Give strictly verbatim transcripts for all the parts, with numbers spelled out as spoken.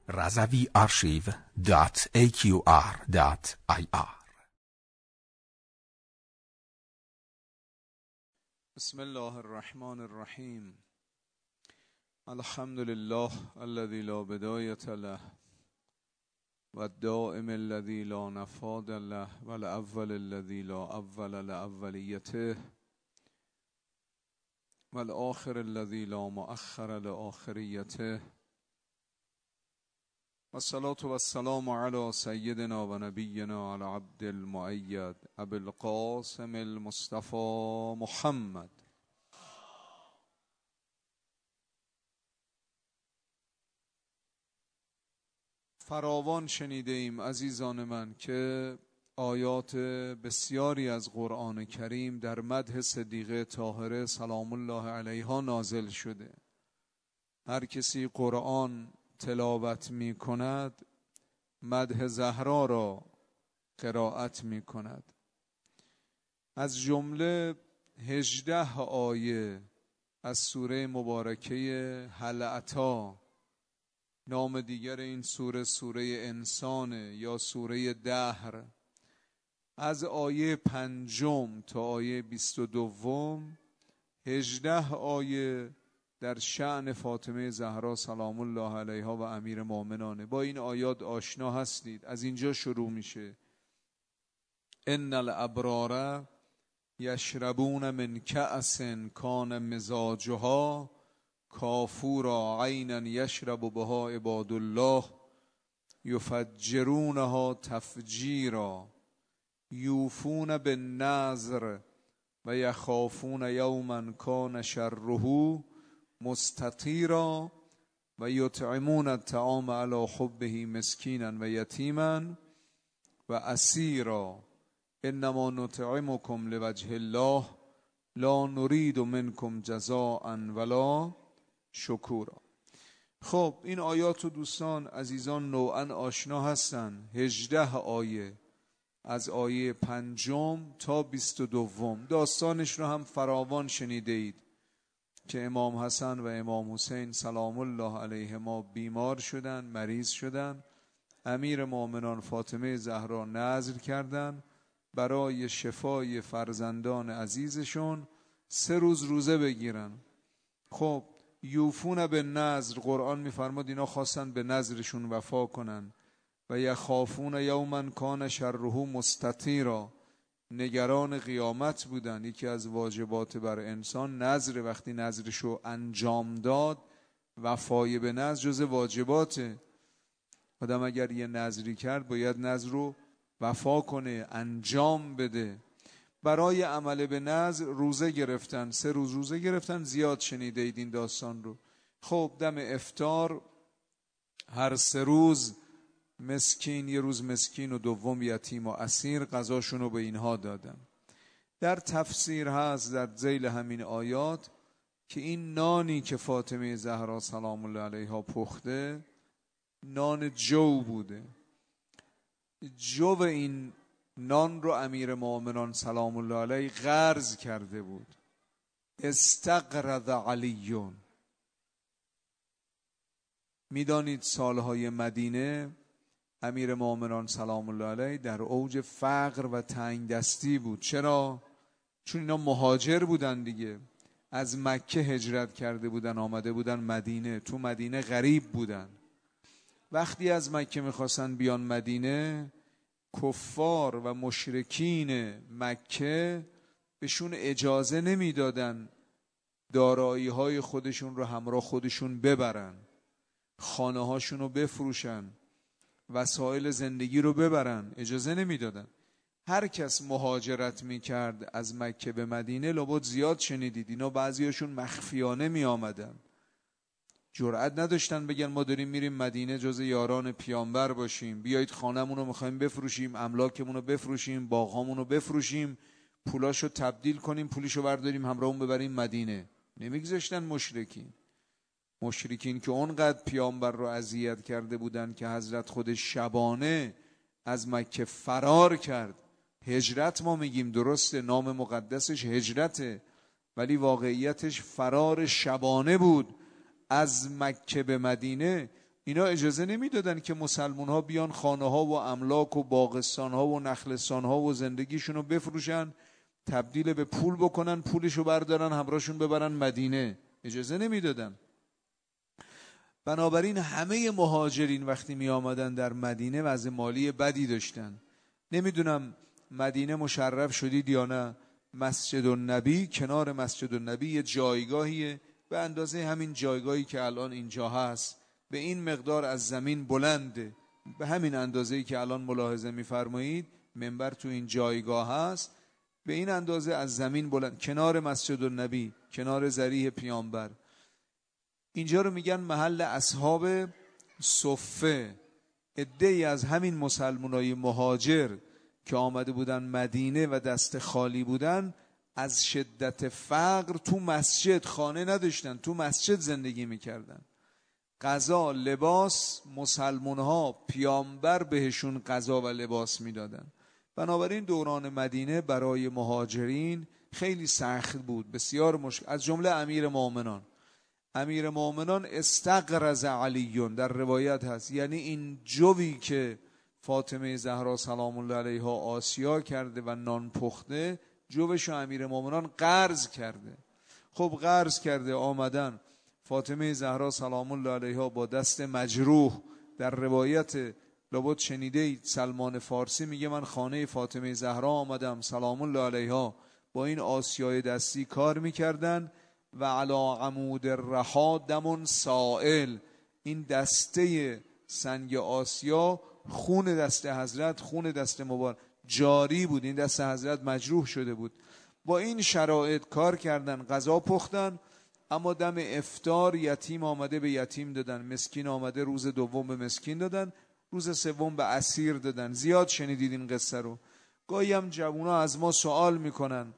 رضوی آرشیو دات ای کیو آر دات آی آر. بسم الله الرحمن الرحیم. الحمد لله الذي لا بداية له والدائم الذي لا نفاد له والاول الذي لا اول لاولیته والآخر الذي لا مؤخر لآخریته والصلاة والسلام على سيدنا ونبينا على عبد المؤيد ابي القاسم المصطفى محمد. فراوان شنیده ایم عزیزان من که آیات بسیاری از قرآن کریم در مدح صدیقه طاهره سلام الله علیها نازل شده. هر کسی قرآن تلاوت می کند مدح زهرا را قرائت می کند. از جمله هجده آیه از سوره مبارکه هل اتی، نام دیگر این سوره سوره انسانه یا سوره دهر، از آیه پنجم تا آیه بیست و دوم هجده آیه در شأن فاطمه زهرا سلام الله علیها و امیر مؤمنانه. با این آیات آشنا هستید. از اینجا شروع میشه ان الابرار یشربون من کأس کان مزاجها کافورا عینا یشرب بها عباد الله یفجرونها تفجیرا یوفون بالنذر و یخافون یوما کان شره مستطیرا و یطعمون الطعام علی حبه مسکینا و یتیما و اسیرا انما نطعمکم لوجه الله لا نرید منکم جزاء ولا شکورا. خب این آیات و دوستان عزیزان نوعا آشنا هستن. هجده آیه از آیه پنجم تا بیست و دوم داستانش رو هم فراوان شنیده اید که امام حسن و امام حسین سلام الله علیهما بیمار شدن، مریض شدن. امیر مؤمنان فاطمه زهرا نذر کردن برای شفای فرزندان عزیزشون سه روز روزه بگیرن. خب یوفون به نذر، قرآن میفرماد اینا خواستن به نذرشون وفا کنن. و یخافون یوما کان شره مستطیرا، نگران قیامت بودن. یکی از واجبات بر انسان نذر، وقتی نذرشو انجام داد وفای به نذر جز واجباته. آدم اگر یه نذری کرد باید نذر رو وفا کنه، انجام بده. برای عمل به نذر روزه گرفتن، سه روز روزه گرفتن. زیاد شنیده اید این داستان رو. خب دم افطار هر سه روز مسکین، یه روز مسکین و دوم یتیم و اسیر، غذاشون رو به اینها دادن. در تفسیر هست در ذیل همین آیات که این نانی که فاطمه زهرا سلام الله علیها پخته نان جو بوده. جو این نان رو امیر مؤمنان سلام الله علیه قرض کرده بود. استقرض علیون. میدانید سالهای مدینه امیر مؤمنان سلام الله علیه در اوج فقر و تنگ دستی بود. چرا؟ چون اینا مهاجر بودن دیگه، از مکه هجرت کرده بودن آمده بودن مدینه، تو مدینه غریب بودن. وقتی از مکه میخواستن بیان مدینه، کفار و مشرکین مکه بهشون اجازه نمیدادن دارایی های خودشون رو همراه خودشون ببرن، خانه هاشون رو بفروشن، وسایل زندگی رو ببرن، اجازه نمیدادن. هر کس مهاجرت میکرد از مکه به مدینه، لابد زیاد شنیدید اینا بعضیاشون مخفیانه میآمدن، جرئت نداشتن بگن ما داریم میریم مدینه جز یاران پیامبر باشیم، بیایید خانمون رو میخوایم بفروشیم، املاکمون رو بفروشیم، باغامون رو بفروشیم، پولاشو تبدیل کنیم، پولیشو برداریم همراهمون ببریم مدینه. نمیگذاشتن مشرکین. مشرکین که اونقدر پیامبر رو اذیت کرده بودن که حضرت خودش شبانه از مکه فرار کرد. هجرت ما میگیم، درسته نام مقدسش هجرته، ولی واقعیتش فرار شبانه بود از مکه به مدینه. اینا اجازه نمیدادن که مسلمون ها بیان خانه ها و املاک و باغستان ها و نخلستان ها و زندگیشون رو بفروشن، تبدیل به پول بکنن، پولشو بردارن همراهشون ببرن مدینه. اجازه نمیدادن. بنابراین همه مهاجرین وقتی می آمدن در مدینه وضع مالی بدی داشتن. نمیدونم مدینه مشرف شدید یا نه، مسجد النبی، کنار مسجد النبی یه جایگاهیه به اندازه همین جایگاهی که الان اینجا هست، به این مقدار از زمین بلنده، به همین اندازه‌ای که الان ملاحظه می‌فرمایید منبر تو این جایگاه هست، به این اندازه از زمین بلند، کنار مسجد النبی، کنار ضریح پیامبر. اینجا رو میگن محل اصحاب صفه. عده‌ای از همین مسلمانای مهاجر که آمده بودن مدینه و دست خالی بودن، از شدت فقر تو مسجد خانه نداشتن، تو مسجد زندگی میکردن. غذا، لباس، مسلمان‌ها پیامبر بهشون غذا و لباس میدادن. بنابراین دوران مدینه برای مهاجرین خیلی سخت بود، بسیار مشکل. از جمله امیر مومنان امیر مومنان استقرض علیون در روایت هست، یعنی این جوی که فاطمه زهرا سلام الله علیها آسیا کرده و نان پخته، جوشو امیر مومنان قرض کرده. خب قرض کرده، آمدن فاطمه زهرا سلام الله علیها با دست مجروح، در روایت لابد شنیده سلمان فارسی میگه من خانه فاطمه زهرا آمدم سلام الله علیها، با این آسیای دستی کار میکردن و علی عمود الرحا دم سائل، این دسته سنگ آسیا خون دست حضرت، خون دست مبارک جاری بود، این دست حضرت مجروح شده بود. با این شرایط کار کردن، غذا پختن، اما دم افطار یتیم آمده به یتیم دادن، مسکین آمده روز دوم به مسکین دادن، روز سوم به اسیر دادن. زیاد شنیدید این قصه رو. گاهی هم جوونا از ما سوال میکنن،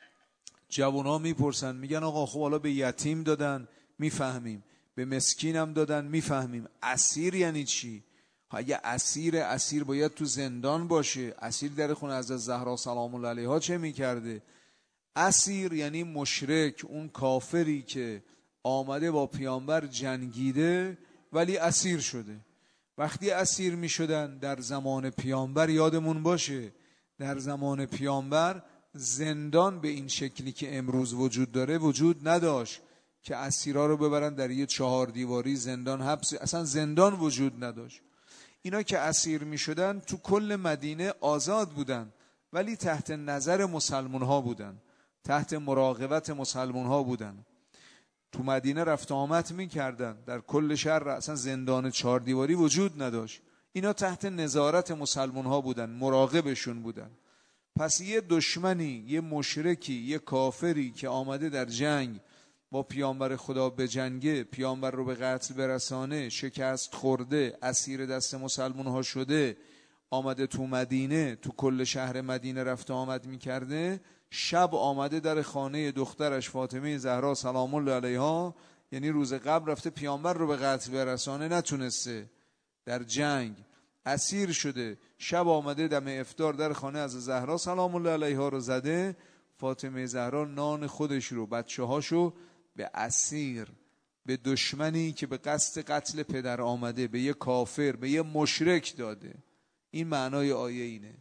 جوونا میپرسن، میگن آقا خب حالا به یتیم دادن میفهمیم، به مسکین هم دادن میفهمیم، اسیر یعنی چی؟ اگه اسیر، اسیر باید تو زندان باشه، اسیر در خونه از زهرا سلام الله علیها چه میکرده؟ اسیر یعنی مشرک، اون کافری که آمده با پیامبر جنگیده ولی اسیر شده. وقتی اسیر می شدن در زمان پیامبر، یادمون باشه در زمان پیامبر زندان به این شکلی که امروز وجود داره وجود نداشت که اسیرا رو ببرن در یه چهار دیواری زندان حبس، اصلا زندان وجود نداشت. اینا که اسیر می شدن تو کل مدینه آزاد بودن، ولی تحت نظر مسلمون ها بودن، تحت مراقبت مسلمون ها بودن. تو مدینه رفت آمد می کردن، در کل شهر اصلا زندان چهار دیواری وجود نداشت. اینا تحت نظارت مسلمون ها بودن، مراقبشون بودن. پس یه دشمنی، یه مشرکی، یه کافری که آمده در جنگ با پیامبر خدا به جنگه، پیامبر رو به قتل برسانه، شکست خورده، اسیر دست مسلمون ها شده، آمده تو مدینه، تو کل شهر مدینه رفت آمد می کرده، شب آمده در خانه دخترش فاطمه زهرا سلام الله علیها، یعنی روز قبل رفته پیامبر رو به قتل برسانه، نتونسته، در جنگ اسیر شده، شب آمده دم افطار در خانه از زهرا سلام الله علیها رو زده. فاطمه زهرا نان خودش رو، بچه هاشو به اسیر، به دشمنی که به قصد قتل پدر آمده، به یه کافر، به یه مشرک داده. این معنای آیه اینه.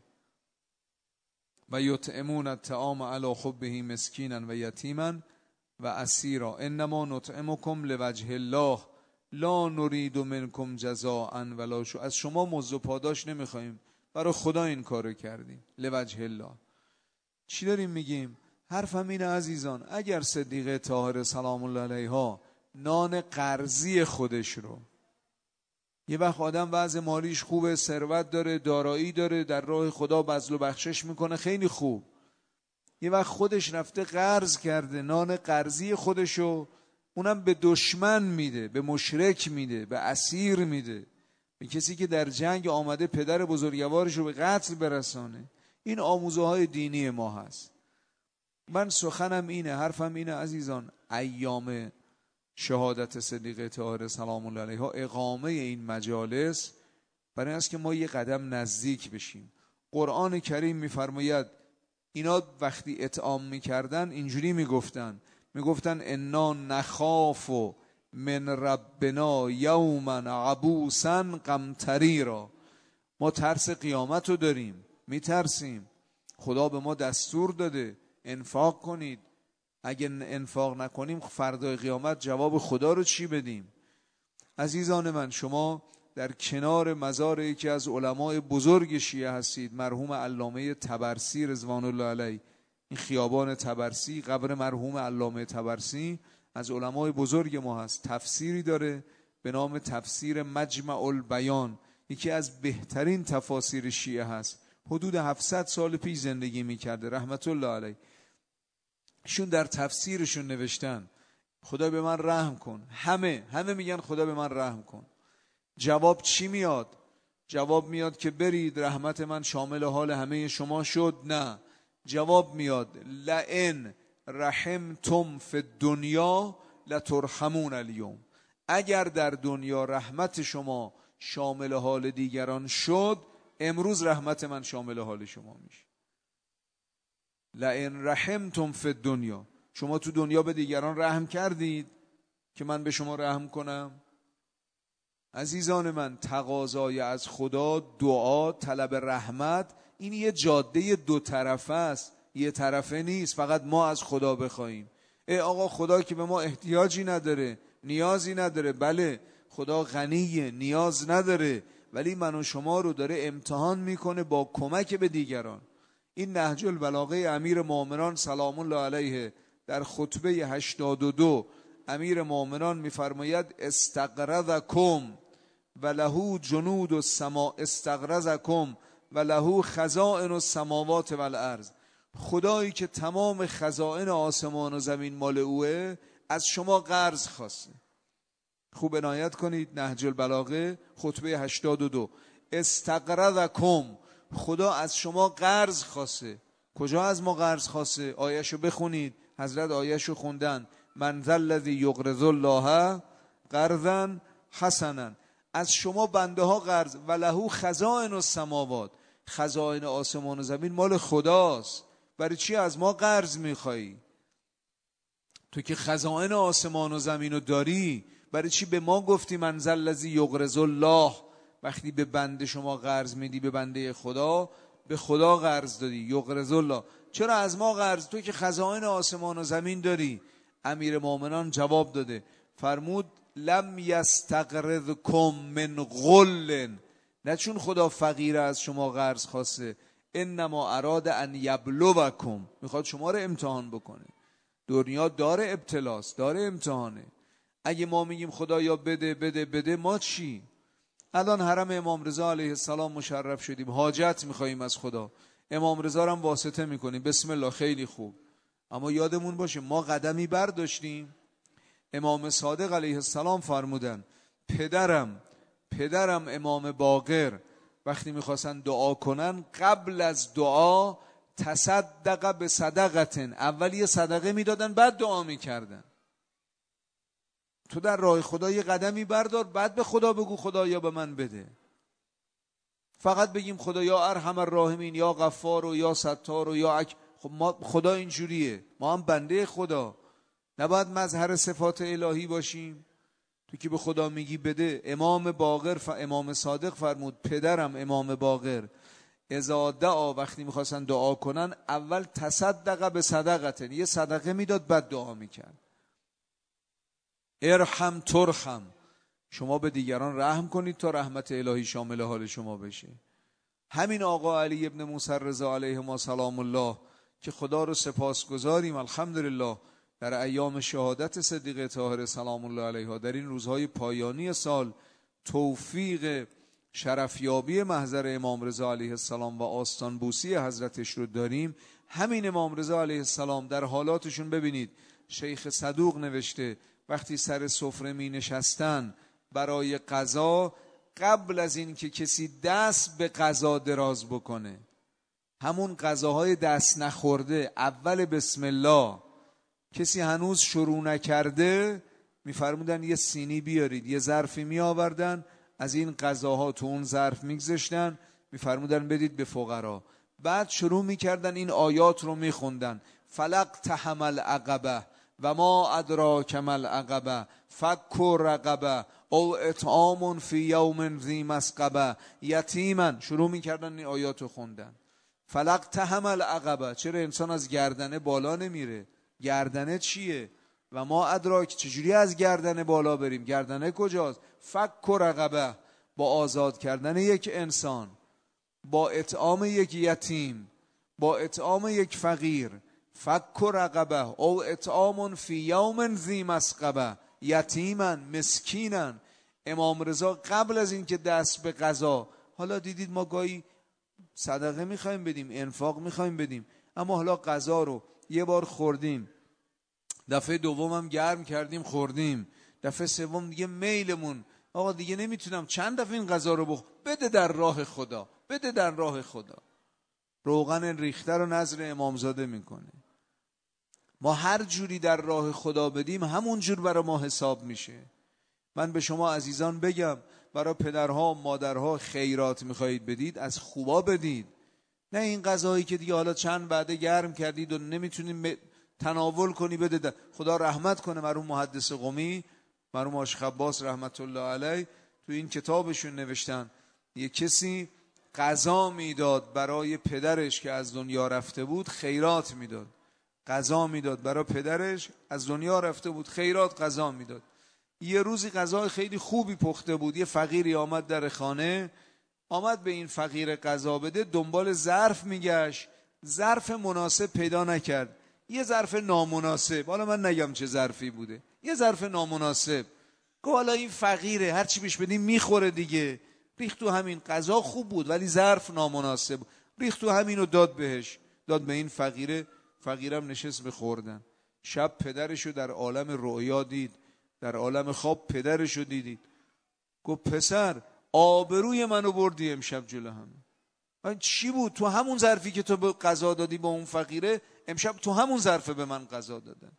و یطعمون الطعام علی حبه مسکینا و یتیما و اسیرا انما نطعمکم لوجه الله لا نرید منکم جزاء ولا شکورا. از شما مزد و پاداش نمیخوایم، برای خدا این کارو کردیم، لوجه الله. چی داریم میگیم؟ حرفم اینه عزیزان، اگر صدیقه طاهره سلام الله علیها نان قرضی خودش رو، یه وقت آدم وضع مالیش خوبه، ثروت داره، دارایی داره، در راه خدا بذل و بخشش میکنه، خیلی خوب. یه وقت خودش رفته قرض کرده، نان قرضی خودشو اونم به دشمن میده، به مشرک میده، به اسیر میده، به کسی که در جنگ آمده پدر بزرگوارش رو به قتل برسانه. این آموزه های دینی ما هست. من سخنم اینه، حرفم اینه عزیزان، ایام شهادت صدیقه طاهره سلام الله علیها، اقامه این مجالس برای است که ما یه قدم نزدیک بشیم. قرآن کریم میفرماید اینا وقتی اطعام میکردن اینجوری میگفتن، میگفتن انا نخاف من ربنا یوما عبوسا قمطریرا. ما ترس قیامت رو داریم، میترسیم. خدا به ما دستور داده انفاق کنید. اگه انفاق نکنیم فردای قیامت جواب خدا رو چی بدیم؟ عزیزان من، شما در کنار مزار یکی از علمای بزرگ شیعه هستید، مرحوم علامه طبرسی رضوان الله علیه. این خیابان طبرسی قبر مرحوم علامه طبرسی از علمای بزرگ ما هست. تفسیری داره به نام تفسیر مجمع البیان، یکی از بهترین تفاسیر شیعه هست. حدود هفتصد سال پیش زندگی میکرده رحمت الله علیه. شون در تفسیرشون نوشتن خدا به من رحم کن. همه همه میگن خدا به من رحم کن. جواب چی میاد؟ جواب میاد که برید رحمت من شامل حال همه شما شد. نه، جواب میاد لئن رحمتم فی الدنیا لترحمون الیوم. اگر در دنیا رحمت شما شامل حال دیگران شد، امروز رحمت من شامل حال شما میشه. لئن رحمتم فی الدنیا، شما تو دنیا به دیگران رحم کردید که من به شما رحم کنم؟ عزیزان من، تقاضای از خدا، دعا، طلب رحمت، این یه جاده دو طرفه است، یه طرفه نیست فقط ما از خدا بخوایم. ای آقا خدا که به ما احتیاجی نداره، نیازی نداره. بله خدا غنیه، نیاز نداره، ولی من و شما رو داره امتحان میکنه با کمک به دیگران. این نهج البلاغه امیر مومنان سلام الله علیه در خطبه هشتاد و دو امیر مومنان میفرماید استقرضکم و له جنود السما استقرضکم و له خزائن السماوات والارض. خدایی که تمام خزائن آسمان و زمین مال اوه از شما قرض خواسته. خوب عنایت کنید، نهج البلاغه خطبه هشتاد و دو. استقرضکم، خدا از شما قرض خواسته. کجا از ما قرض خواسته؟ آیه‌شو بخونید. حضرت آیه‌شو خوندن، من ذا الذی یقرض الله قرضا حسنا. از شما بنده ها قرض. و له خزائن السماوات، خزائن آسمان و زمین مال خداست. برای چی از ما قرض میخوایی؟ تو که خزائن آسمان و زمین رو داری، برای چی به ما گفتی من ذا الذی یقرض الله؟ وقتی به بنده شما قرض میدی، به بنده خدا، به خدا قرض دادی. یقرض الله، چرا از ما قرض؟ تو که خزائن آسمان و زمین داری. امیر مومنان جواب داده، فرمود لم یستقرضکم من غل، نه چون خدا فقیر از شما قرض خواسته، انما اراد ان یبلوکم، میخواد شما رو امتحان بکنه. دنیا داره ابتلاست، داره امتحانه. اگه ما میگیم خدایا بده بده بده، ما چی؟ الان حرم امام رضا علیه السلام مشرف شدیم، حاجت میخواییم از خدا، امام رضا رو هم واسطه میکنیم، بسم الله، خیلی خوب. اما یادمون باشه ما قدمی برداشتیم. امام صادق علیه السلام فرمودن پدرم پدرم امام باقر وقتی میخواستن دعا کنن، قبل از دعا تصدق به صدقتن، اول یه صدقه میدادن بعد دعا میکردن. تو در راه خدا یه قدمی بردار، بعد به خدا بگو خدایا به من بده. فقط بگیم خدایا ارحم الراحمین، یا غفار و یا ستار و یا اک... خب ما خدا اینجوریه، ما هم بنده خدا، نباید مظهر صفات الهی باشیم. تو که به خدا میگی بده. امام باقر ف... امام صادق فرمود پدرم امام باقر اذا دعا، وقتی میخواستن دعا کنن اول تصدق به صدقتن، یه صدقه میداد بعد دعا میکرد. ارحم ترحم، شما به دیگران رحم کنید تا رحمت الهی شامل حال شما بشه. همین آقا علی ابن موسی رضا علیه سلام الله که خدا رو سپاسگزاریم الحمدلله در ایام شهادت صدیقه طاهره سلام الله علیها، در این روزهای پایانی سال توفیق شرفیابی محضر امام رضا علیه السلام و آستان بوسی حضرتش رو داریم. همین امام رضا علیه السلام در حالاتشون ببینید، شیخ صدوق نوشته وقتی سر سفره می نشستن برای غذا، قبل از این که کسی دست به غذا دراز بکنه، همون غذاهای دست نخورده، اول بسم الله، کسی هنوز شروع نکرده، میفرمودن یه سینی بیارید، یه ظرفی می آوردن، از این غذاها تو اون ظرف میگذاشتن، میفرمودن بدید به فقرا. بعد شروع میکردن این آیات رو میخوندن، فلق تحمل عقبه، و ما ادراک ما العقبه فک رقبه او اطعام فی یوم ذی مسغبه یتیما. شروع میکردن این آیاتو خوندن. فلقتهم العقبه، چرا انسان از گردنه بالا نمیره؟ گردنه چیه؟ و ما ادراک، چجوری از گردنه بالا بریم؟ گردنه کجاست؟ فک رقبه، با آزاد کردن یک انسان، با اطعام یک یتیم، با اطعام یک فقیر. فک رقبه او اطعام فی یوم ذی مسغبه یتیما مسکینا. امام رضا قبل از اینکه دست به غذا، حالا دیدید ما گاهی صدقه میخوایم بدیم، انفاق میخوایم بدیم، اما حالا غذا رو یه بار خوردیم، دفعه دوم هم گرم کردیم خوردیم، دفعه سوم دیگه میلمون آقا دیگه نمیتونم چند دفعه این غذا رو بخور، بده در راه خدا، بده در راه خدا. روغن ریخته رو نظر امامزاده میکنه. ما هر جوری در راه خدا بدیم همون جور برای ما حساب میشه. من به شما عزیزان بگم، برای پدرها مادرها خیرات میخواهید بدید از خوبا بدید، نه این غذایی که دیگه حالا چند بعده گرم کردید و نمیتونید تناول کنی بده. خدا رحمت کنه مرحوم محدث قمی، مرحوم آشخ عباس رحمت الله علیه، تو این کتابشون نوشتن یه کسی غذا میداد برای پدرش که از دنیا رفته بود، خیرات میداد، غذا میداد برای پدرش از دنیا رفته بود، خیرات غذا میداد. یه روزی غذا خیلی خوبی پخته بود، یه فقیری آمد در خانه، آمد به این فقیر غذا بده، دنبال ظرف میگشت، ظرف مناسب پیدا نکرد، یه ظرف نامناسب، حالا من نگم چه ظرفی بوده، یه ظرف نامناسب. گفت حالا این فقیره هر چی بهش بدیم میخوره دیگه، ریخت تو همین. غذا خوب بود ولی ظرف نامناسب، ریخت تو همین و داد بهش، داد به این فقیره. فقیرم نشست به خوردن. شب پدرشو در عالم رؤیا دید، در عالم خواب پدرشو دیدید. گفت پسر آبروی منو بردی امشب جلو همه. من چی بود؟ تو همون ظرفی که تو به غذا دادی با اون فقیره، امشب تو همون ظرف به من غذا دادن.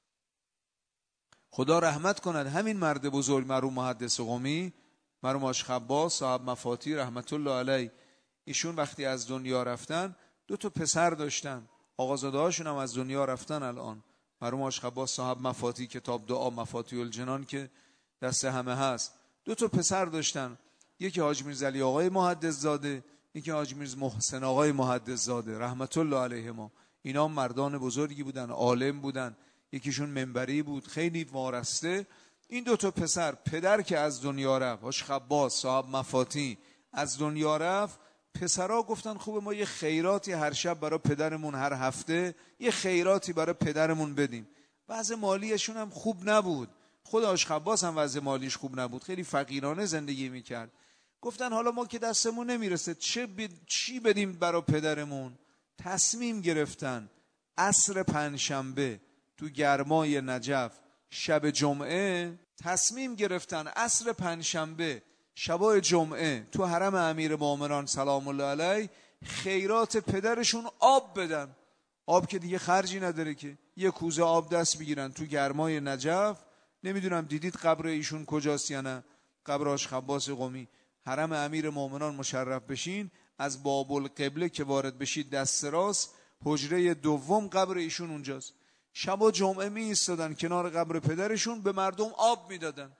خدا رحمت کند همین مرد بزرگ مرحوم محدث قمی، مرحوم آشخ عباس صاحب مفاتی رحمت الله علیه. ایشون وقتی از دنیا رفتن دو تا پسر داشتن، آقازاده هاشون هم از دنیا رفتن الان. مرحوم آشخ عباس صاحب مفاتی، کتاب دعا مفاتی الجنان که دست همه هست، دو تا پسر داشتن، یکی حاج میرزا علی آقای محدث زاده، یکی حاج میرزا محسن آقای محدث زاده رحمت الله علیهما. اینا مردان بزرگی بودن، عالم بودن، یکیشون منبری بود، خیلی وارسته. این دو تا پسر، پدر که از دنیا رفت، آشخ عباس صاحب مفاتی از دنیا رفت، پسرها گفتن خوبه ما یه خیراتی هر شب برای پدرمون، هر هفته یه خیراتی برای پدرمون بدیم. وضع مالیشون هم خوب نبود، خود آشخ عباس هم وضع مالیش خوب نبود، خیلی فقیرانه زندگی میکرد. گفتن حالا ما که دستمون نمیرسه چه ب... چی بدیم برای پدرمون؟ تصمیم گرفتن عصر پنجشنبه تو گرمای نجف شب جمعه، تصمیم گرفتن عصر پنجشنبه شبای جمعه تو حرم امیر مومنان سلام الله علیه خیرات پدرشون آب بدن. آب که دیگه خرجی نداره که، یه کوزه آب دست بگیرن تو گرمای نجف. نمیدونم دیدید قبر ایشون کجاست یا نه، قبر آشخ عباس قمی. حرم امیر مومنان مشرف بشین، از باب القبله که وارد بشید دست راست، حجره دوم قبر ایشون اونجاست. شب و جمعه می ایستادن کنار قبر پدرشون، به مردم آب میدادن.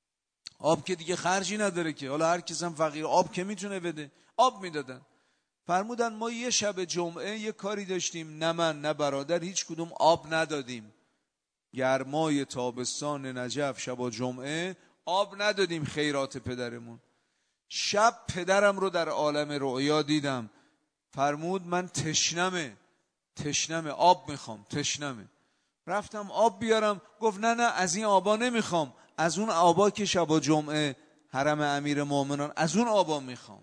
آب که دیگه خرجی نداره که، حالا هر کس هم فقیر آب که میتونه بده، آب میدادن. فرمودن ما یه شب جمعه یه کاری داشتیم، نه من نه برادر هیچ کدوم آب ندادیم. گرمای تابستان نجف شب و جمعه آب ندادیم خیرات پدرمون. شب پدرم رو در عالم رؤیا دیدم، فرمود من تشنمه، تشنمه آب میخوام، تشنمه. رفتم آب بیارم، گفت نه نه از این آبا نمیخوام، از اون آبا که شب و جمعه حرم امیر مومنان، از اون آبا میخوام.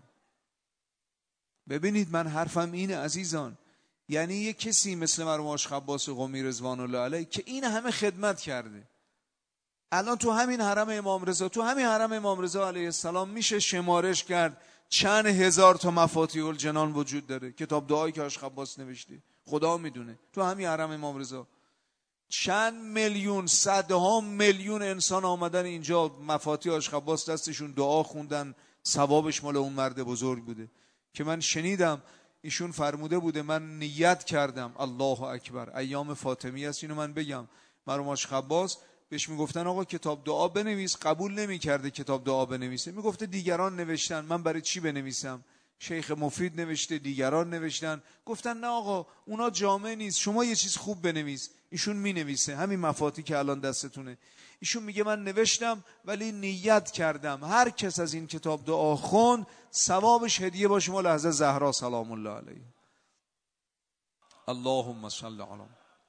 ببینید من حرفم اینه عزیزان، یعنی یه کسی مثل مرحوم آشخ عباس قمی رضوان الله علیه که این همه خدمت کرده، الان تو همین حرم امام رضا، تو همین حرم امام رضا علیه السلام میشه شمارش کرد چند هزار تا مفاتیح الجنان وجود داره. کتاب دعایی که آشخ عباس نوشته خدا میدونه، تو همین حرم امام رضا چند میلیون، صدها میلیون انسان آمدن اینجا، مفاتیح آشخ عباس دستشون دعا خوندن، ثوابش مال اون مرد بزرگ بوده. که من شنیدم ایشون فرموده بوده من نیت کردم، الله اکبر، ایام فاطمی است اینو من بگم، مرحوم آش خباس بهش میگفتن آقا کتاب دعا بنویس، قبول نمیکرده کتاب دعا بنویسه، میگفته دیگران نوشتن من برای چی بنویسم، شیخ مفید نوشته دیگران نوشتن، گفتن نه آقا اونا جامع نیست، شما یه چیز خوب بنویس. ایشون مینویسه همین مفاتی که الان دستتونه، ایشون میگه من نوشتم ولی نیت کردم هر کس از این کتاب دعا خوند ثوابش هدیه با شما لحظه زهرا سلام الله علیه. اللهم صل علی.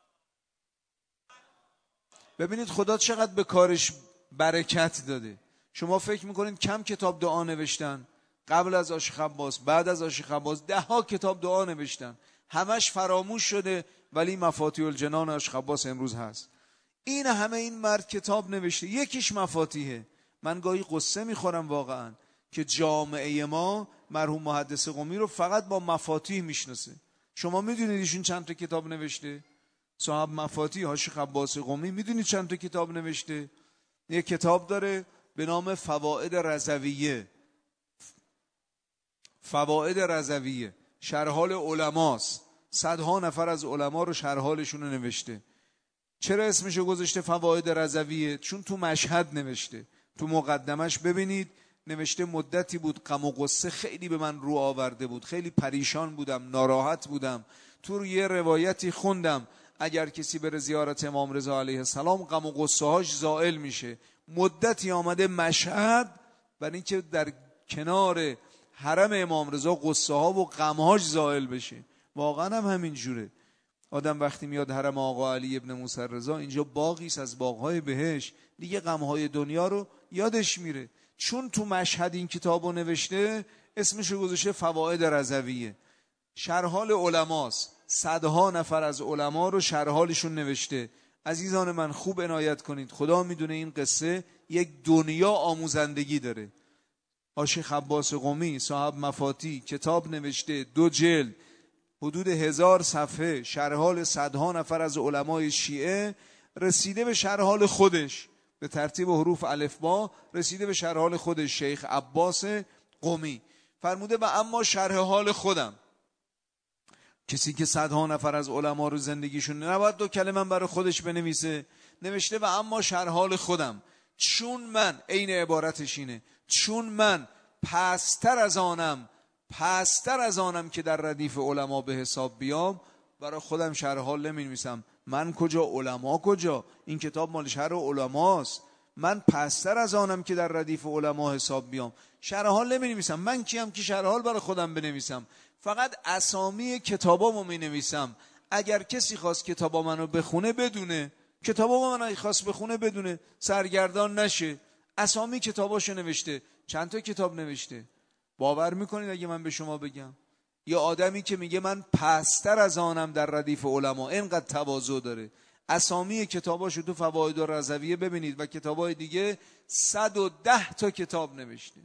ببینید خدا چقدر به کارش برکت داده. شما فکر میکنید کم کتاب دعا نوشتن؟ قبل از آش خباس، بعد از آش خباس ده ها کتاب دعا نوشتن، همش فراموش شده، ولی مفاتیح الجنان آش خباس امروز هست. این همه این مرد کتاب نوشته، یکیش مفاتیحه. من گاهی قصه میخورم واقعا که جامعه ما مرحوم محدث قمی رو فقط با مفاتیح میشناسه. شما میدونید ایشون چند تا کتاب نوشته؟ صاحب مفاتیح آش خباس قمی میدونید چند تا کتاب نوشته؟ یک کتاب داره به نام فوائد رضویه. فوائد رضویه شرحال علماست، صدها نفر از علما رو شرحالشون رو نوشته. چرا اسمشو گذاشته فوائد رضویه؟ چون تو مشهد نوشته. تو مقدمش ببینید نوشته مدتی بود غم و غصه خیلی به من رو آورده بود، خیلی پریشان بودم، ناراحت بودم. تو یه روایتی خوندم اگر کسی بره زیارت امام رضا علیه السلام غم و غصه هاش زائل میشه. مدتی آمده مشهد برای اینکه در کنار حرم امام رضا غصه ها و غم هاش زائل بشه. واقعا هم همین جوره. آدم وقتی میاد حرم آقا علی ابن موسی رضا، اینجا باغی است از باغهای بهشت، دیگه غمهای دنیا رو یادش میره. چون تو مشهد این کتابو نوشته اسمشو گذاشته فوائد رضویه. شرحال علماست، صدها نفر از علما رو شرحالشون نوشته. عزیزان من خوب عنایت کنید، خدا میدونه این قصه یک دنیا آموزندگی داره. آش خباس قمی صاحب مفاتیح کتاب نوشته، دو جلد، حدود هزار صفحه، شرحال صدها نفر از علمای شیعه، رسیده به شرحال خودش به ترتیب حروف الفبا، رسیده به شرحال خودش شیخ عباس قمی. فرموده و اما شرح حال خودم، کسی که صدها نفر از علما رو زندگیشون نباید دو کلمه برای خودش بنویسه، نوشته و اما شرح حال خودم، چون من، عین عبارتش اینه، چون من پستر از آنم پستر از آنم که در ردیف علما به حساب بیام، برای خودم شرح حال نمی‌نویسم. من کجا علما کجا؟ این کتاب مال شرح علماست. من پستر از آنم که در ردیف علما حساب بیام، شرح حال نمی‌نویسم. من کیم که شرح حال برای خودم بنویسم؟ فقط اسامی کتابامو می‌نویسم. اگر کسی خواست کتابا منو بخونه بدونه، کتابا منو خواست بخونه بدونه، سرگردان نشه. اسامی کتاباشو نوشته. چند تا کتاب نوشته؟ باور میکنید اگه من به شما بگم یا آدمی که میگه من پستر از آنم در ردیف علما، اینقدر تواضع داره، اسامی کتاباشو تو فوائد رضویه ببینید و کتابای دیگه صد و ده تا کتاب نوشته.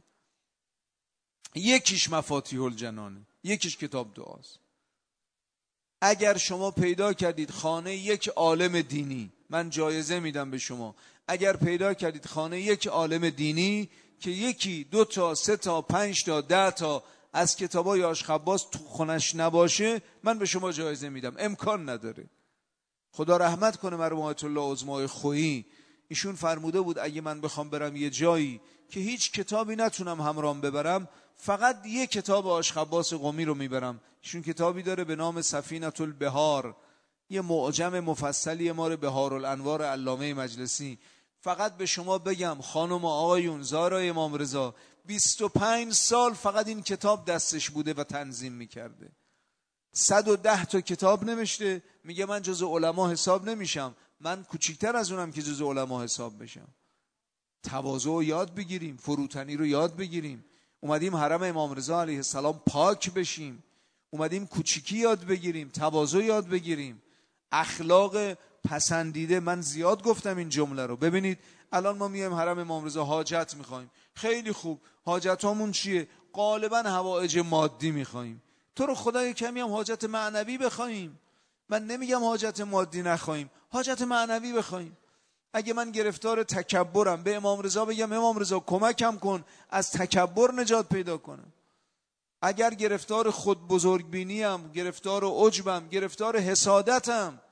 یکیش مفاتیح الجنانه، یکیش کتاب دعاست. اگر شما پیدا کردید خانه یک عالم دینی، من جایزه میدم به شما، اگر پیدا کردید خانه یک عالم دینی که یکی دو تا سه تا پنج تا ده تا از کتابای آش خباس تو خونش نباشه، من به شما جایزه میدم. امکان نداره. خدا رحمت کنه مرحوم آیت الله عظمای خویی، ایشون فرموده بود اگه من بخوام برم یه جایی که هیچ کتابی نتونم همراهم ببرم، فقط یه کتاب آش خباس قمی رو میبرم. ایشون کتابی داره به نام سفینة البحار، یه معجم مفصلی ما بهار الانوار علامه مجلسی. فقط به شما بگم خانم آقایون، زارای امام رضا بیست و پنج سال فقط این کتاب دستش بوده و تنظیم میکرده. صد و ده تا کتاب نوشته. میگه من جز علما حساب نمیشم، من کوچیکتر از اونم که جز علما حساب بشم. تواضع رو یاد بگیریم، فروتنی رو یاد بگیریم. اومدیم حرم امام رضا علیه السلام پاک بشیم، اومدیم کوچیکی یاد بگیریم، تواضع یاد بگیریم، اخلاق پسندیده. من زیاد گفتم این جمله رو. ببینید الان ما میایم حرم امام رضا حاجت میخوایم، خیلی خوب، حاجتامون چیه؟ غالبا حوائج مادی میخوایم. تو رو خدای کمی هم حاجت معنوی بخوایم. من نمیگم حاجت مادی نخوایم، حاجت معنوی بخوایم. اگه من گرفتار تکبرم، به امام رضا بگم امام رضا کمکم کن از تکبر نجات پیدا کنم. اگر گرفتار خود بزرگبینیم، گرفتار عجبم، گرفتار حسادتم،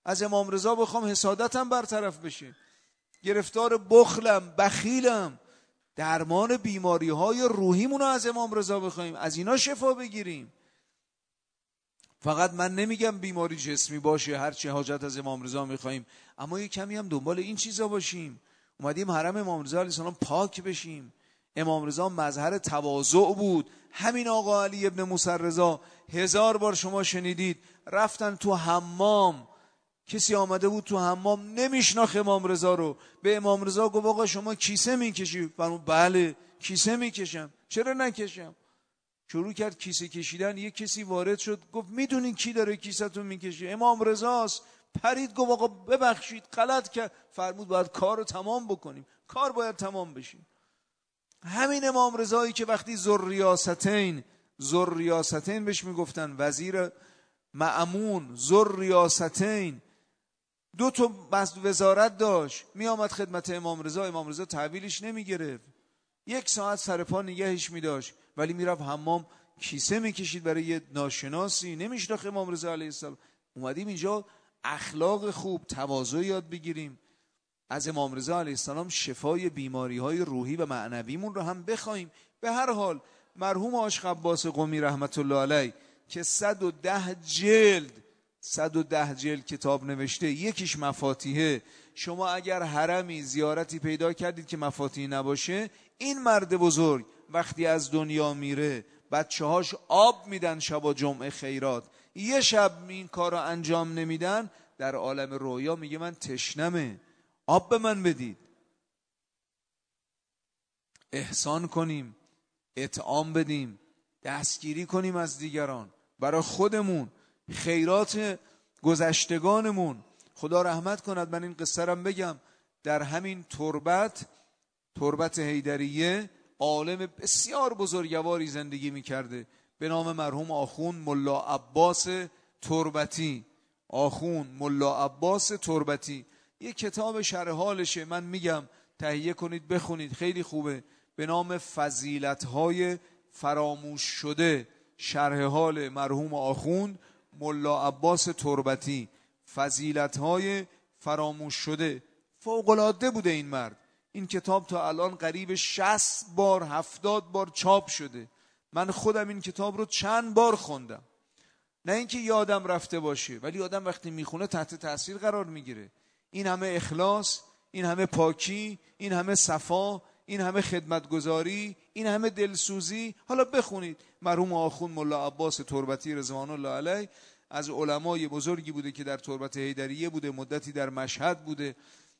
از امام رضا بخوام حسادتم برطرف بشه، گرفتار بخلم، بخیلم، درمان بیماری های روحیمون رو از امام رضا بخوایم، از اینا شفا بگیریم. فقط من نمیگم بیماری جسمی باشه هر چه حاجت از امام رضا میخوایم، اما یه کمی هم دنبال این چیزا باشیم. اومدیم حرم امام رضا علیه السلام پاک بشیم. امام رضا مظهر تواضع بود. همین آقا علی ابن موسی رضا هزار بار شما شنیدید رفتن تو حمام، کسی آمده بود تو حمام نمیشناخت امام رضا رو، به امام رضا گفت آقا شما کیسه میکشی؟ فرمود بله کیسه میکشم. چرا نکشم؟ شروع کرد کیسه کشیدن. یک کسی وارد شد گفت میدونین کی داره کیسه تو میکشه؟ امام رضاست. پرید گفت آقا ببخشید غلط کرد. فرمود باید کار رو تمام بکنیم، کار باید تمام بشه. همین امام رضایی که وقتی ذوالریاستین ذوالریاستین بهش میگفتن، وزیر مأمون، ذوالریاستین، دو تا وزارت داشت، می آمد خدمت امام رضا، امام رضا تحویلش نمی گرفت، یک ساعت سر پا نگهش می داشت، ولی می رفت حمام کیسه می کشید برای یه ناشناسی، نمیشناخت امام رضا علیه السلام. اومدیم اینجا اخلاق خوب، تواضع یاد بگیریم، از امام رضا علیه السلام شفای بیماری های روحی و معنویمون رو هم بخوایم. به هر حال مرحوم عاشق عباس قمی رحمت الله علیه که صد و ده جلد صد و ده جلد کتاب نوشته، یکیش مفاتیحه. شما اگر حرمی زیارتی پیدا کردید که مفاتیح نباشه، این مرد بزرگ وقتی از دنیا میره بچه هاش آب میدن شب جمعه خیرات، یه شب این کار رو انجام نمیدن، در عالم رویا میگه من تشنمه، آب به من بدید. احسان کنیم، اطعام بدیم، دستگیری کنیم از دیگران، برای خودمون، خیرات گذشتگانمون. خدا رحمت کند. من این قصه رو بگم، در همین تربت تربت حیدریه عالم بسیار بزرگواری زندگی میکرده به نام مرحوم آخوند ملا عباس تربتی. آخوند ملا عباس تربتی یک کتاب شرح حالشه، من میگم تهیه کنید بخونید، خیلی خوبه، به نام فضیلت‌های فراموش شده، شرح حال مرحوم آخوند ملا عباس تربتی، فضیلت‌های فراموش شده. فوق‌العاده بوده این مرد. این کتاب تا الان قریب شصت بار هفتاد بار چاپ شده. من خودم این کتاب رو چند بار خوندم، نه اینکه یادم رفته باشه، ولی آدم وقتی میخونه تحت تاثیر قرار میگیره. این همه اخلاص، این همه پاکی، این همه صفا، این همه خدمتگزاری، این همه دلسوزی. حالا بخونید. مرحوم آخوند ملا عباس تربتی رضوان الله علیه از علمای بزرگی بوده که در تربت حیدریه بوده، مدتی در مشهد بوده.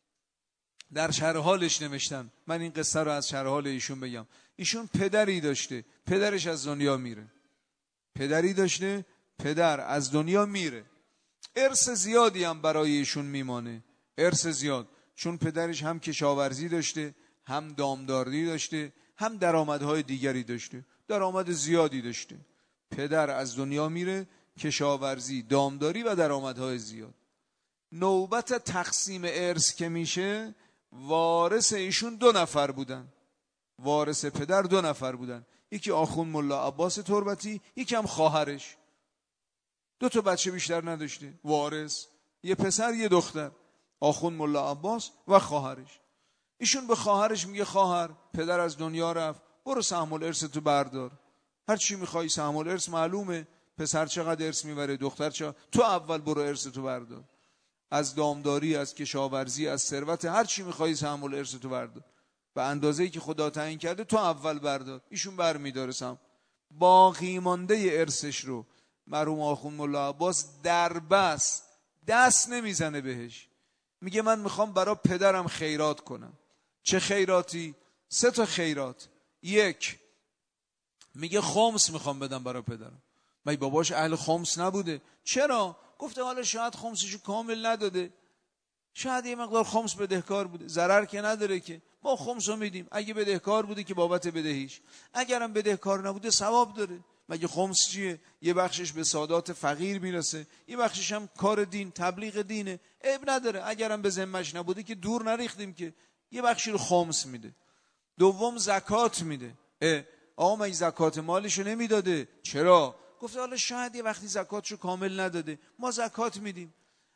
در شرح حالش نوشتن، من این قصه رو از شرح حال ایشون بگم. ایشون پدری داشته، پدرش از دنیا میره. پدری داشته، پدر از دنیا میره. ارث زیادی هم برای ایشون میمانه، ارث زیاد، چون پدرش هم کشاورزی داشته، هم دامداری داشته، هم درآمدهای دیگری داشته، درآمد زیادی داشته. پدر از دنیا میره، کشاورزی، دامداری و درآمدهای زیاد. نوبت تقسیم ارث که میشه، وارث ایشون دو نفر بودن، وارث پدر دو نفر بودن، یکی آخوند ملا عباس تربتی، یکی هم خواهرش. دو تا بچه بیشتر نداشته وارث، یه پسر یه دختر، آخوند ملا عباس و خواهرش. ایشون به خواهرش میگه خواهر پدر از دنیا رفت، برو سهم الارث تو بردار، هر چی میخوای سهم الارث معلومه، پسر چقدر ارث میبره، دختر چقدر، تو اول برو ارث تو بردار، از دامداری، از کشاورزی، از ثروت، هر چی میخوای سهم الارث تو بردار، به اندازه‌ای که خدا تعیین کرده تو اول بردار. ایشون برمیداره سهم. باقی مانده ارثش رو مرحوم آخوند ملا عباس در بس دست نمیزنه بهش، میگه من میخوام برای پدرم خیرات کنم. چه خیراتی؟ سه تا خیرات. یک، میگه خمس میخوام بدم برای پدرم. مگه باباش اهل خمس نبوده؟ چرا؟ گفته حالا شاید خمسشو کامل نداده، شاید یه مقدار خمس بدهکار بوده، ضرر که نداره که ما خمسو میدیم، اگه بدهکار بوده که بابت بدهیش، اگرم بدهکار نبوده ثواب داره. مگه خمس چیه؟ یه بخشش به سادات فقیر میرسه، یه بخشش هم کار دین، تبلیغ دینه، عیب نداره. اگرم به ذمش نبوده که دور نریختیم که، یه بخشی رو خمس میده. دوم زکات میده. آقا مگه زکات مالشو نمیداده؟ چرا؟ گفته حالا شاید یه وقتی زکاتشو کامل نداده، ما زکات میدیم.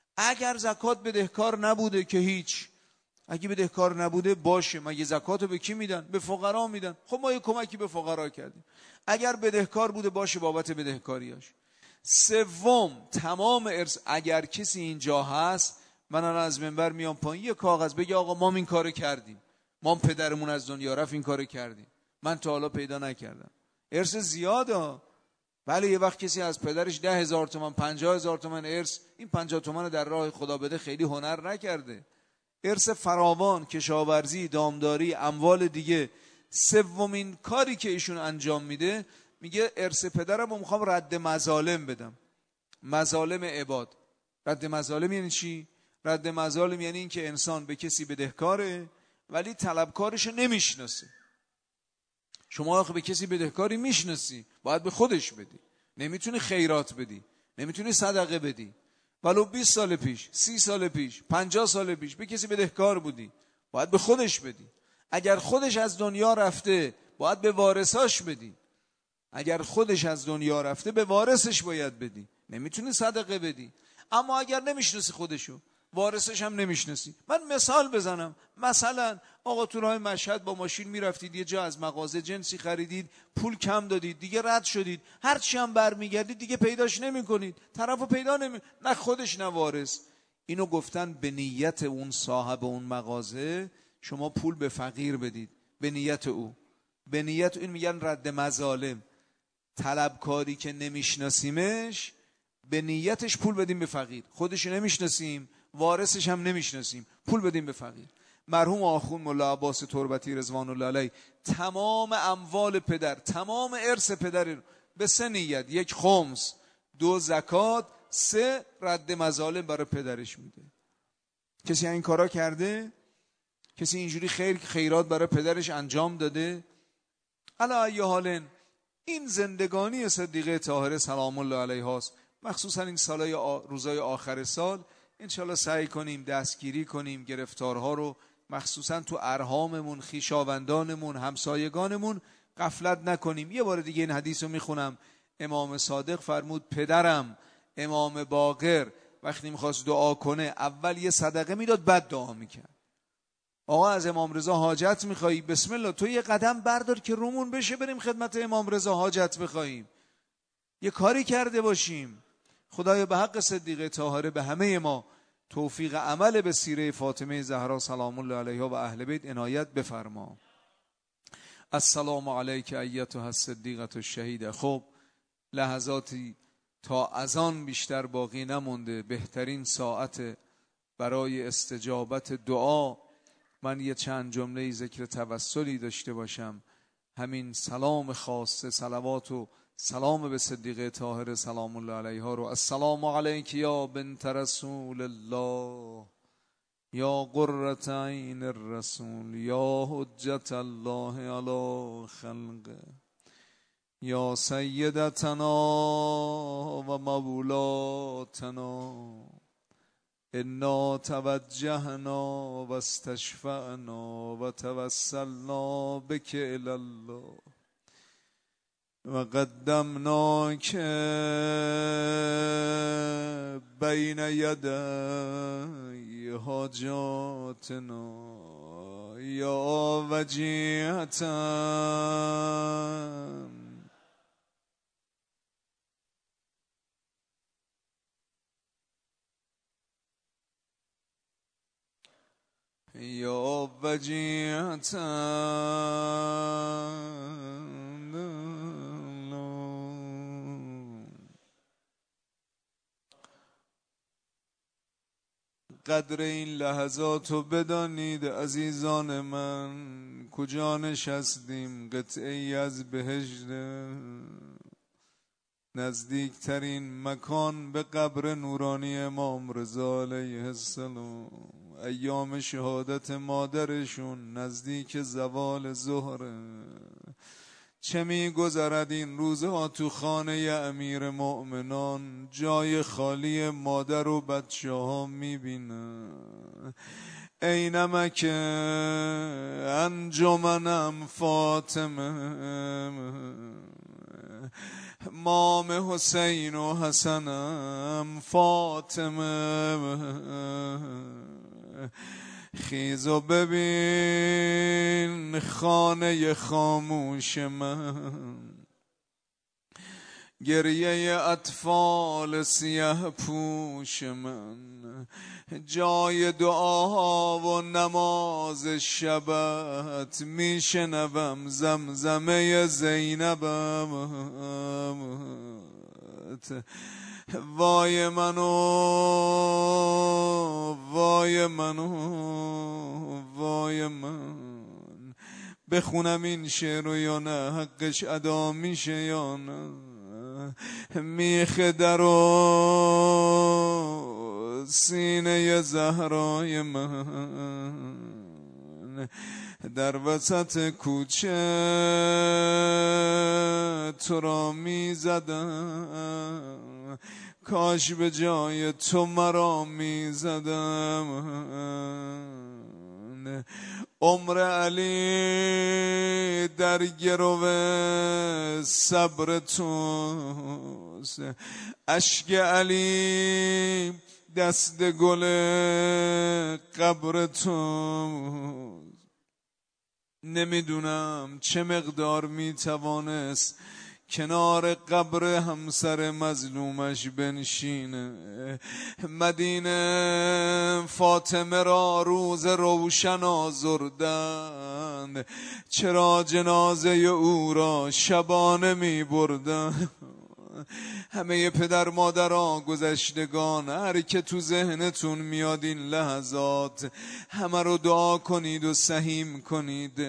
اگر زکات بدهکار نبوده که هیچ، اگه بدهکار نبوده باشه، مگه زکاتو به کی میدن؟ به فقرا میدن. خب ما یه کمکی به فقرا کردیم. اگر بدهکار بوده باشه بابت بدهکاریاش. سوم، تمام ارث، اگر کسی اینجا هست، من الان از منبر میام پایین، یه کاغذ بگه آقا ما این کارو کردیم، ما پدرمون از دنیا رفت این کارو کردیم، من تا حالا پیدا نکردم. ارث زیاده. بله، یه وقت کسی از پدرش ده هزار تومن، پنجاه هزار تومن ارث، این پنجاه تومن رو در راه خدا بده، خیلی هنر نکرده. ارث فراوان، کشاورزی، دامداری، اموال دیگه. سومین کاری که ایشون انجام میده، میگه ارث پدرم رو میخوام رد مظالم بدم. مظالم عباد. رد مظالم یعنی چی؟ رد مظالم یعنی این که انسان به کسی بدهکاره ولی طلبکارش نمیشناسه. شما آخه به کسی بدهکاری میشناسی، باید به خودش بدی. نمیتونی خیرات بدی، نمیتونی صدقه بدی. ولو بیست سال پیش، سی سال پیش، پنجاه سال پیش به کسی بدهکار بودی، باید به خودش بدی. اگر خودش از دنیا رفته باید به وارثاش بدی. اگر خودش از دنیا رفته به وارثش باید بدی، نمیتونی صدقه بدی. اما اگر نمیشناسی خودشو، وارثش هم نمیشناسی. من مثال بزنم، مثلا آقا تو راه مشهد با ماشین میرفتید، یه جا از مغازه جنسی خریدید، پول کم دادید، دیگه رد شدید، هرچی هم برمیگردید دیگه پیداش نمیکنید، طرفو پیدا نمی، نه خودش نه وارث. اینو گفتن به نیت اون صاحب اون مغازه شما پول به فقیر بدید، به نیت او، به نیت این میگن رد مظالم. طلبکاری که نمیشناسیمش به نیتش پول بدیم به فقیر، خودش نمیشناسیم، وارثش هم نمیشناسیم، پول بدیم به فقیر. مرحوم آخوند ملا عباس تربتی رضوان الله علیه تمام اموال پدر، تمام ارث پدر به سه نیت، یک خمس، دو زکات، سه رد مظالم برای پدرش میده. کسی این کارا کرده؟ کسی اینجوری خیر خیرات برای پدرش انجام داده؟ علی ای حال این زندگانی صدیقه طاهره سلام الله علیها است. مخصوصا این سالای آ... روزای آخر سال انشالله سعی کنیم دستگیری کنیم گرفتارها رو، مخصوصا تو ارحاممون، خویشاوندانمون، همسایگانمون غفلت نکنیم. یه بار دیگه این حدیث رو میخونم. امام صادق فرمود پدرم امام باقر وقتی میخواست دعا کنه اول یه صدقه میداد بعد دعا میکرد. آقا از امام رضا حاجت میخوایی؟ بسم الله تو یه قدم بردار که رومون بشه بریم خدمت امام رضا حاجت بخواییم، یه کاری کرده باشیم. خدایا به حق صدیقه طاهره به همه ما توفیق عمل به سیره فاطمه زهرا سلام الله علیها و اهل بیت عنایت بفرما. السلام علیک ایتها الصدیقه الشهیده. خب لحظاتی تا اذان بیشتر باقی نمونده، بهترین ساعت برای استجابت دعا. من یه چند جمله ذکر توسلی داشته باشم. همین سلام خاصه، صلوات و سلام به صدیقه طاهره سلام الله علیها رو. السلام علیک یا بنت رسول الله، یا قرة عین الرسول، یا حجت الله علی خلقه، یا سیدتنا و مولاتنا، انا توجهنا و استشفعنا و توسلنا بک الی الله و قدمناک بین یدی حاجاتنا یا وجیهة یا وجیهة قدر این لحظات رو بدانید عزیزان من. کجا نشستیم؟ قطعه ای از بهشت، نزدیکترین مکان به قبر نورانی امام رضا علیه السلام. ایام شهادت مادرشون نزدیک زوال ظهر. چه می گذرد این روزها تو خانه امیر مؤمنان؟ جای خالی مادر و بچه ها می بینن. اینمک انجمنم فاطمه، امام حسین و حسنم فاطمه خیز و ببین خانه خاموش من، گریه اطفال سیه پوش من، جای دعا و نماز شبت میشنوم زمزمه زینبم. وای منو وای منو وای من، بخونم این شعر رو یا نه، حقش ادا میشه یا نه. میخ در و سینه زهرای من، در وسط کوچه تو را میزدم، کاش به جای تو مرا میزدم. عمر علی در گرو صبر توست، اشک علی دست گل قبر توست. نمیدونم چه مقدار میتوانست کنار قبر همسر مظلومش بنشینه. مدینه فاطمه را روز روشن آزردند، چرا جنازه او را شبانه می بردند؟ همه پدر مادرها گذشتگان، هر که تو ذهنتون میاد این لحظات، همه رو دعا کنید و سهیم کنید.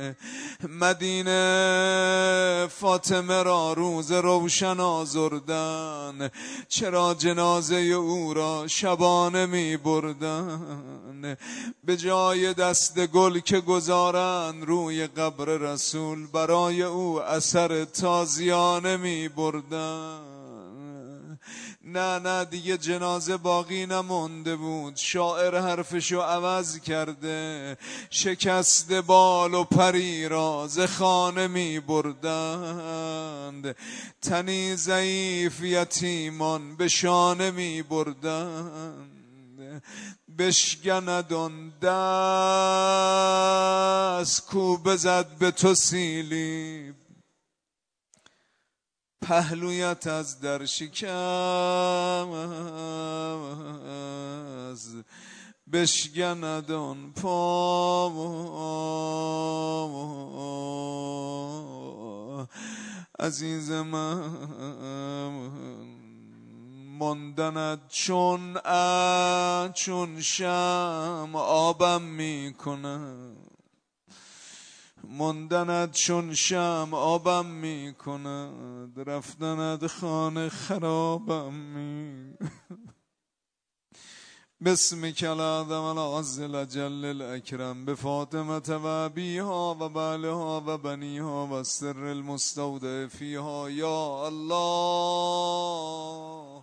مدینه فاطمه را روز روشن آزردن، چرا جنازه او را شبانه می بردن؟ به جای دست گل که گذارن روی قبر رسول، برای او اثر تازیانه می بردن. نه نه دیگه جنازه باقی نمونده بود، شاعر حرفشو عوض کرده، شکست بال و پری را ز خانه می بردند، تنی ضعیف یتیمان به شانه می بردند. بشکند آن دست کو بزد به تو سیلی، پهلویت از در شکست، بشکند آن پا. عزیز من ماندنت چون ا چون شمع آبم میکنه، ماندنت چون شمع آبم میکند، رفتنت خانه خرابم می. بسمک الاعظم العظم الاجل الاکرم، به فاطمه و ابیها و بعلها و بنیها و السر المستودع فیها یا الله.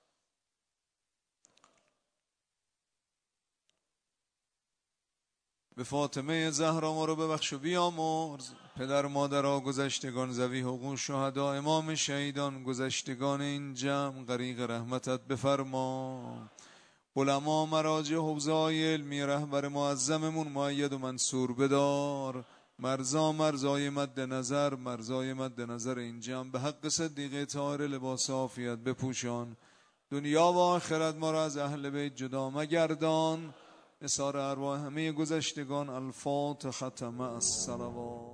به فاطمه زهرا ما رو ببخش و بیامرز، پدر مادرها گذشتگان، ذوی حقوق شهدا، امام شهیدان، گذشتگان این جمع غریق رحمتت بفرما. علما، مراجع، حوزه‌های علمی، رهبر معظممون مؤید و منصور بدار. مرزا مرزای مد نظر، مرزای مد نظر این جمع، به حق صدیقه طاهر لباس عافیت بپوشان. دنیا و آخرت ما را از اهل بیت جدا مگردان. نثار ارواح همه گذشتگان. الفاتحه مع الصلوات.